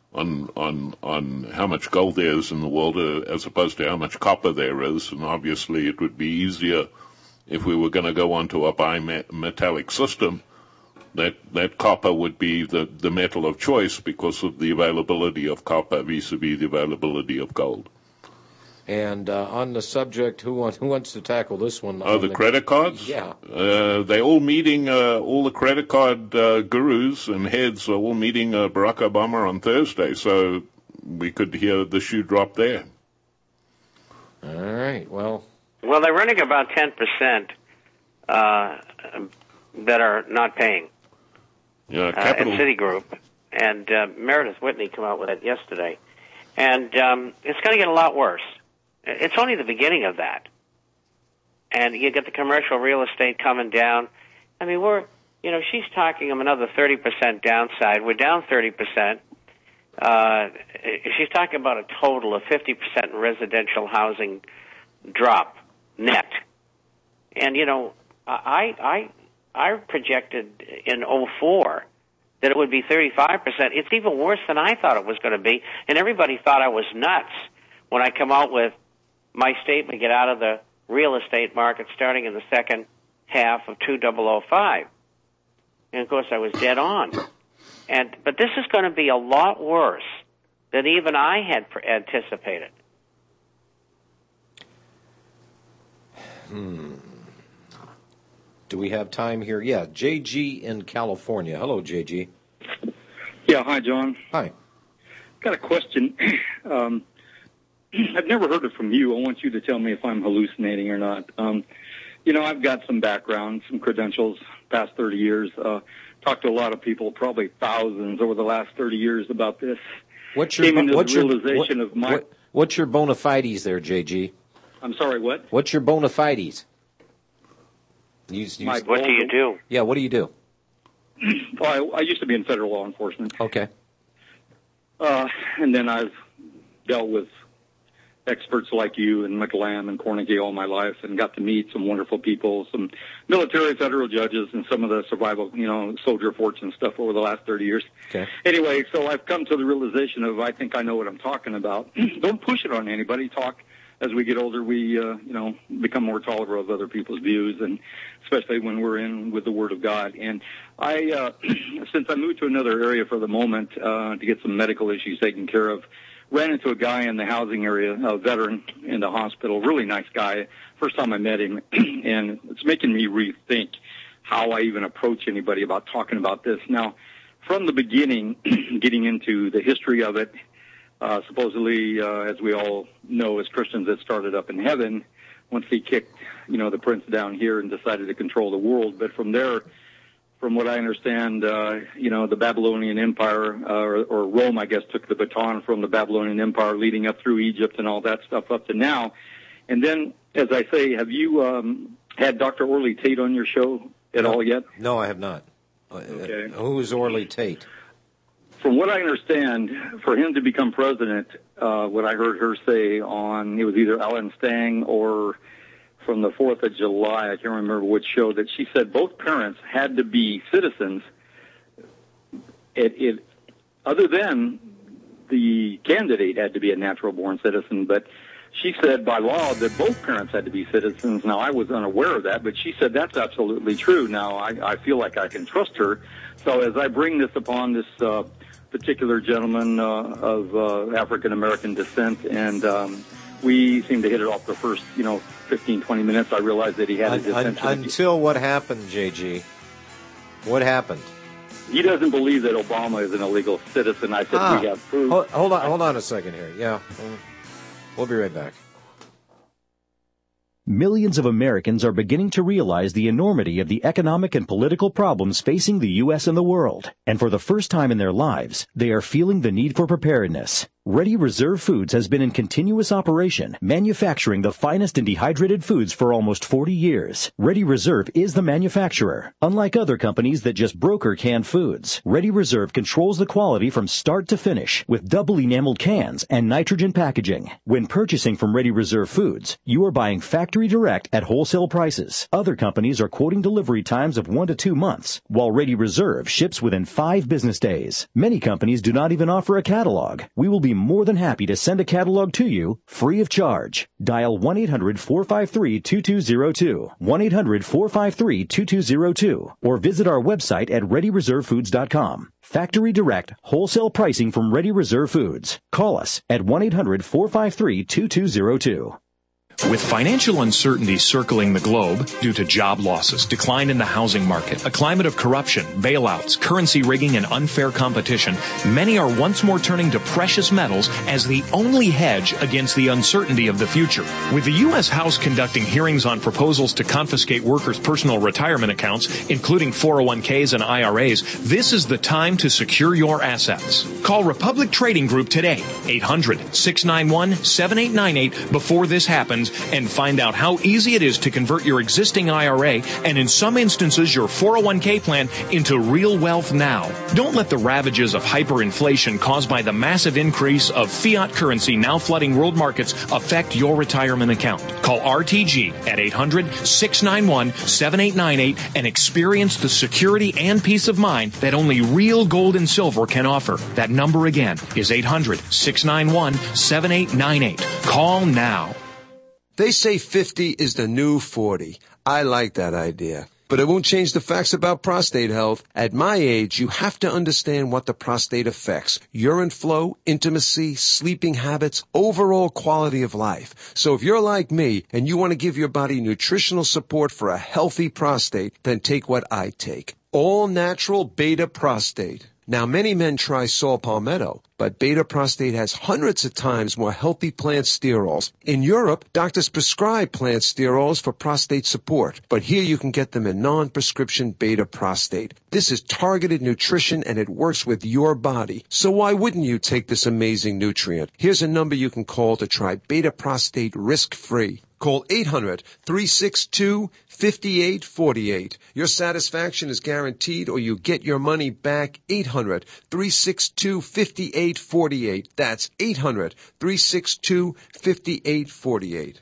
how much gold there is in the world as opposed to how much copper there is, and obviously it would be easier if we were going to go onto a bimetallic system. That copper would be the metal of choice because of the availability of copper vis-a-vis the availability of gold.
And on the subject, who wants to tackle this one?
The credit cards?
Yeah.
They're all meeting, all the credit card gurus and heads are all meeting Barack Obama on Thursday, so we could hear the shoe drop there.
All right, well,
they're running about 10% that are not paying at Citigroup. And Meredith Whitney came out with it yesterday. And it's going to get a lot worse. It's only the beginning of that. And you get the commercial real estate coming down. I mean, she's talking of another 30% downside. We're down 30%. She's talking about a total of 50% in residential housing drop net. And, I projected in 2004 that it would be 35%. It's even worse than I thought it was going to be, and everybody thought I was nuts when I come out with my statement, get out of the real estate market starting in the second half of 2005. And, of course, I was dead on. But this is going to be a lot worse than even I had anticipated.
Do we have time here? Yeah, JG in California. Hello, JG.
Yeah, hi, John.
Hi.
Got a question. I've never heard it from you. I want you to tell me if I'm hallucinating or not. I've got some background, some credentials, past 30 years. Talked to a lot of people, probably thousands over the last 30 years about this.
What's your bona fides there, JG?
I'm sorry, what?
What's your bona fides?
What do you do?
Yeah, what do you do?
Well, I used to be in federal law enforcement.
Okay.
And then I've dealt with experts like you and McLam and Cornegie all my life, and got to meet some wonderful people, some military federal judges, and some of the survival, soldier fortune stuff over the last 30 years.
Okay.
Anyway, so I've come to the realization of I think I know what I'm talking about. Don't push it on anybody. Talk. As we get older, we, become more tolerant of other people's views, and especially when we're in with the Word of God. And I, since I moved to another area for the moment to get some medical issues taken care of, ran into a guy in the housing area, a veteran in the hospital, really nice guy. First time I met him, and it's making me rethink how I even approach anybody about talking about this. Now, from the beginning, getting into the history of it, supposedly, as we all know, as Christians, it started up in heaven once he kicked, the prince down here and decided to control the world. But from there, from what I understand, the Babylonian Empire, or Rome, I guess, took the baton from the Babylonian Empire leading up through Egypt and all that stuff up to now. And then, as I say, have you had Dr. Orley Tate on your show at all yet?
No, I have not.
Okay.
Who is Orley Tate?
From what I understand, for him to become president, what I heard her say on, it was either Alan Stang or from the 4th of July, I can't remember which show, that she said both parents had to be citizens. Other than the candidate had to be a natural-born citizen, but she said by law that both parents had to be citizens. Now, I was unaware of that, but she said that's absolutely true. Now, I feel like I can trust her. So as I bring this upon this particular gentleman of African-American descent, and we seem to hit it off the first, 15, 20 minutes. I realized that he had a descent.
Until what happened, JG? What happened?
He doesn't believe that Obama is an illegal citizen. I said we have proof.
Hold on a second here. Yeah. We'll be right back.
Millions of Americans are beginning to realize the enormity of the economic and political problems facing the U.S. and the world. And for the first time in their lives, they are feeling the need for preparedness. Ready Reserve Foods has been in continuous operation, manufacturing the finest in dehydrated foods for almost 40 years. Ready Reserve is the manufacturer. Unlike other companies that just broker canned foods, Ready Reserve controls the quality from start to finish with double enameled cans and nitrogen packaging. When purchasing from Ready Reserve Foods, you are buying factory direct at wholesale prices. Other companies are quoting delivery times of 1 to 2 months, while Ready Reserve ships within 5 business days. Many companies do not even offer a catalog. We will be more than happy to send a catalog to you free of charge. Dial 1-800-453-2202, 1-800-453-2202, or visit our website at ReadyReserveFoods.com. Factory direct, wholesale pricing from Ready Reserve Foods. Call us at 1-800-453-2202.
With financial uncertainty circling the globe due to job losses, decline in the housing market, a climate of corruption, bailouts, currency rigging, and unfair competition, many are once more turning to precious metals as the only hedge against the uncertainty of the future. With the U.S. House conducting hearings on proposals to confiscate workers' personal retirement accounts, including 401ks and IRAs, this is the time to secure your assets. Call Republic Trading Group today, 800-691-7898 before this happens, and find out how easy it is to convert your existing IRA and in some instances your 401k plan into real wealth now. Don't let the ravages of hyperinflation caused by the massive increase of fiat currency now flooding world markets affect your retirement account. Call RTG at 800-691-7898 and experience the security and peace of mind that only real gold and silver can offer. That number again is 800-691-7898. Call now.
They say 50 is the new 40. I like that idea. But it won't change the facts about prostate health. At my age, you have to understand what the prostate affects. Urine flow, intimacy, sleeping habits, overall quality of life. So if you're like me and you want to give your body nutritional support for a healthy prostate, then take what I take. All natural beta prostate. Now, many men try saw palmetto, but beta prostate has hundreds of times more healthy plant sterols. In Europe, doctors prescribe plant sterols for prostate support, but here you can get them in non-prescription beta prostate. This is targeted nutrition and it works with your body. So why wouldn't you take this amazing nutrient? Here's a number you can call to try beta prostate risk-free. Call 800-362-5848. Your satisfaction is guaranteed or you get your money back. 800-362-5848. That's 800-362-5848.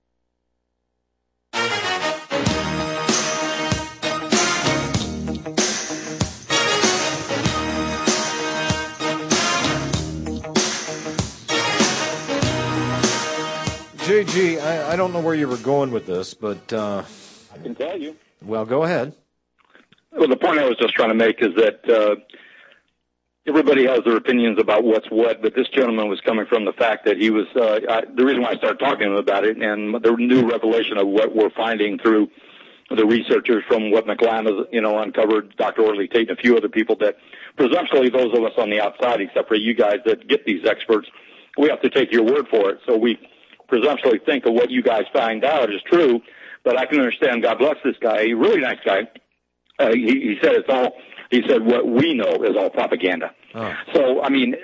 JG, I don't know where you were going with this, but... I
can tell you.
Well, go ahead.
Well, the point I was just trying to make is that everybody has their opinions about what's what, but this gentleman was coming from the fact that he was... the reason why I started talking to him about it, and the new revelation of what we're finding through the researchers from what McLam has, uncovered, Dr. Orley Tate and a few other people, that presumptuously those of us on the outside, except for you guys that get these experts, we have to take your word for it. So we presumptuously think of what you guys find out is true, but I can understand, God bless this guy, a really nice guy, He said it's all. He said what we know is all propaganda.
Oh.
So I mean,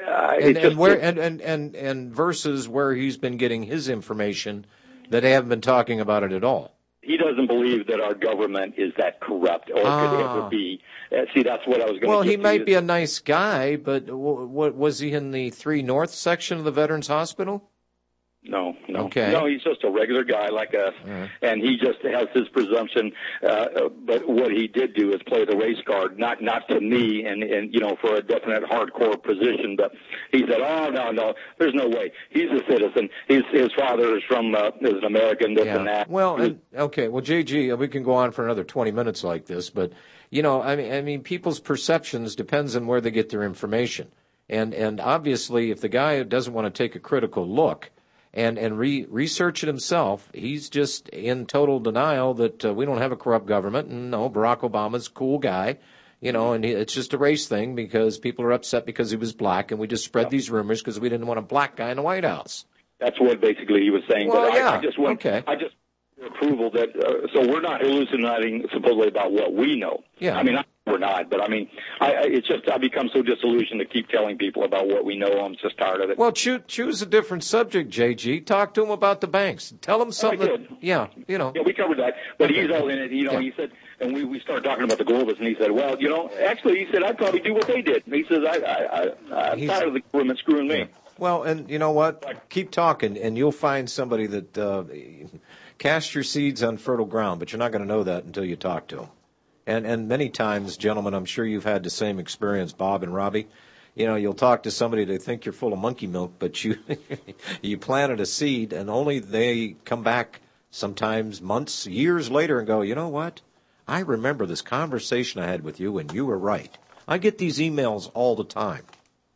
and versus where he's been getting his information that they haven't been talking about it at all.
He doesn't believe that our government is that corrupt or could ever be. See, that's what I was going to.
Well, he might be a nice guy, but what was he in the 3 North section of the Veterans Hospital?
No.
Okay.
No, he's just a regular guy like us, and he just has his presumption. But what he did do is play the race card, not to me, and for a definite hardcore position. But he said, "Oh no, there's no way. He's a citizen. His father is from is an American. This and that."
Well, JG, we can go on for another 20 minutes like this, but I mean, people's perceptions depends on where they get their information, and obviously, if the guy doesn't want to take a critical look and research it himself, he's just in total denial that we don't have a corrupt government. And no, Barack Obama's a cool guy, and it's just a race thing because people are upset because he was black, and we just spread these rumors because we didn't want a black guy in the White House.
That's what basically he was saying.
Well,
but I just want approval that so we're not hallucinating supposedly about what we know.
Yeah.
I mean, we're not, but I mean, it's just I become so disillusioned to keep telling people about what we know. I'm just tired of it.
Well, choose a different subject, JG. Talk to him about the banks. Tell him something.
Yeah, we covered that, but he's all in it. He said, and we started talking about the Globus, and he said, well, actually, he said I'd probably do what they did. And he says I'm tired of the government screwing me.
Well, and you know what? Keep talking, and you'll find somebody that cast your seeds on fertile ground, but you're not going to know that until you talk to them. And many times, gentlemen, I'm sure you've had the same experience, Bob and Robbie. You'll talk to somebody, they think you're full of monkey milk, but you planted a seed, and only they come back sometimes months, years later and go, you know what? I remember this conversation I had with you, and you were right. I get these emails all the time.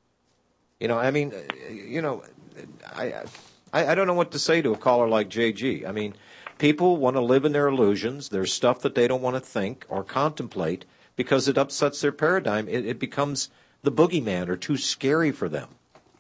I don't know what to say to a caller like JG. I mean, people want to live in their illusions. There's stuff that they don't want to think or contemplate because it upsets their paradigm. It becomes the boogeyman or too scary for them.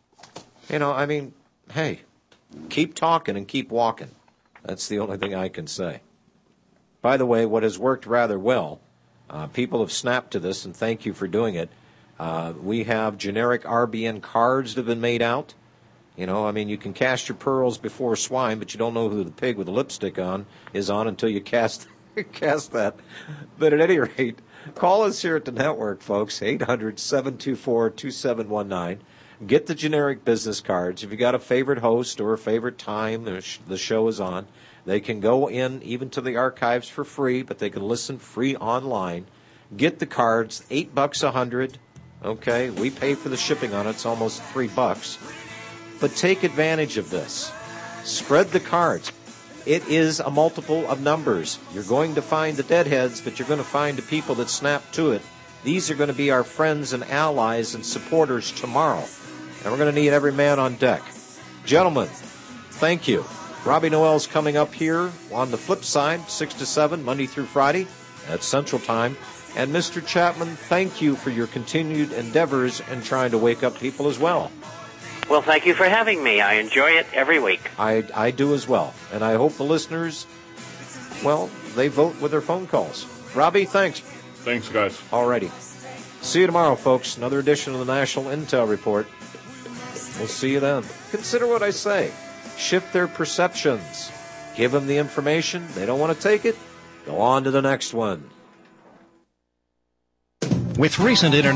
Hey, keep talking and keep walking. That's the only thing I can say. By the way, what has worked rather well, people have snapped to this, and thank you for doing it. We have generic RBN cards that have been made out. You can cast your pearls before swine, but you don't know who the pig with the lipstick on is on until you cast that. But at any rate, call us here at the network, folks, 800-724-2719. Get the generic business cards. If you got a favorite host or a favorite time the show is on, they can go in even to the archives for free, but they can listen free online. Get the cards, $8 100. Okay, we pay for the shipping on it. It's almost $3. But take advantage of this. Spread the cards. It is a multiple of numbers. You're going to find the deadheads, but you're going to find the people that snap to it. These are going to be our friends and allies and supporters tomorrow. And we're going to need every man on deck. Gentlemen, thank you. Robbie Noel's coming up here on the flip side, 6 to 7, Monday through Friday at Central Time. And Mr. Chapman, thank you for your continued endeavors in trying to wake up people as well.
Well, thank you for having me. I enjoy it every week.
I do as well. And I hope the listeners, they vote with their phone calls. Robbie, thanks.
Thanks, guys.
All righty. See you tomorrow, folks. Another edition of the National Intel Report. We'll see you then. Consider what I say. Shift their perceptions. Give them the information. They don't want to take it. Go on to the next one.
With recent internet